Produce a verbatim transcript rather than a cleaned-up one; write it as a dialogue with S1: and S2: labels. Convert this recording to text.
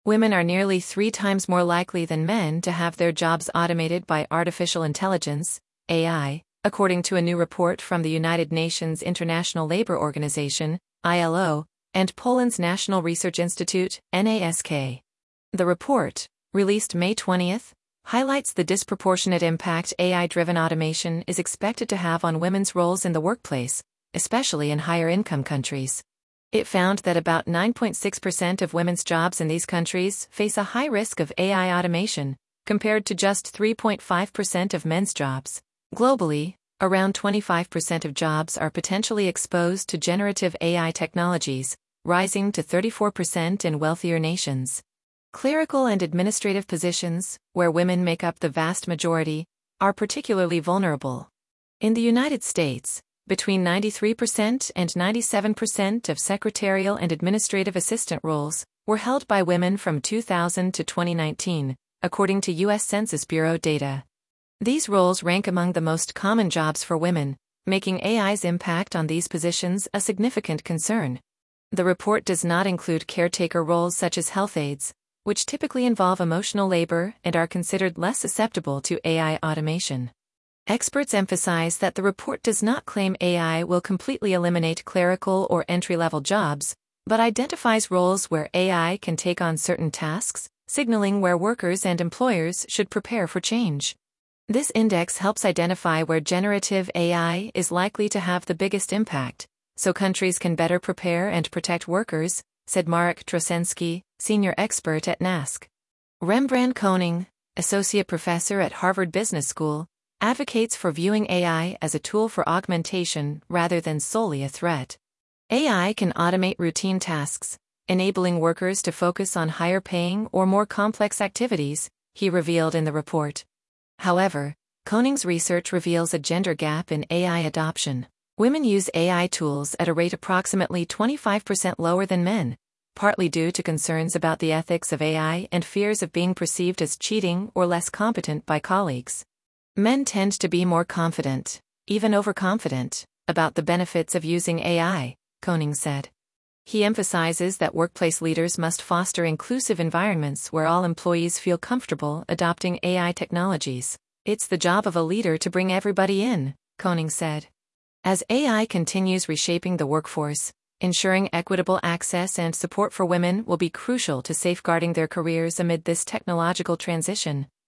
S1: Women are nearly three times more likely than men to have their jobs automated by artificial intelligence, A I, according to a new report from the United Nations International Labour Organization, I L O, and Poland's National Research Institute, N A S K. The report, released May twentieth, highlights the disproportionate impact A I-driven automation is expected to have on women's roles in the workplace, especially in higher-income countries. It found that about nine point six percent of women's jobs in these countries face a high risk of A I automation, compared to just three point five percent of men's jobs. Globally, around twenty-five percent of jobs are potentially exposed to generative A I technologies, rising to thirty-four percent in wealthier nations. Clerical and administrative positions, where women make up the vast majority, are particularly vulnerable. In the United States, between ninety-three percent and ninety-seven percent of secretarial and administrative assistant roles were held by women from two thousand to twenty nineteen, according to U S Census Bureau data. These roles rank among the most common jobs for women, making A I's impact on these positions a significant concern. The report does not include caretaker roles such as health aides, which typically involve emotional labor and are considered less susceptible to A I automation. Experts emphasize that the report does not claim A I will completely eliminate clerical or entry-level jobs, but identifies roles where A I can take on certain tasks, signaling where workers and employers should prepare for change. This index helps identify where generative A I is likely to have the biggest impact, so countries can better prepare and protect workers, said Marek Trosensky, senior expert at N A S C. Rembrandt Koning, associate professor at Harvard Business School, advocates for viewing A I as a tool for augmentation rather than solely a threat. A I can automate routine tasks, enabling workers to focus on higher-paying or more complex activities, he revealed in the report. However, Koning's research reveals a gender gap in A I adoption. Women use A I tools at a rate approximately twenty-five percent lower than men, partly due to concerns about the ethics of A I and fears of being perceived as cheating or less competent by colleagues. Men tend to be more confident, even overconfident, about the benefits of using A I, Koning said. He emphasizes that workplace leaders must foster inclusive environments where all employees feel comfortable adopting A I technologies. It's the job of a leader to bring everybody in, Koning said. As A I continues reshaping the workforce, ensuring equitable access and support for women will be crucial to safeguarding their careers amid this technological transition.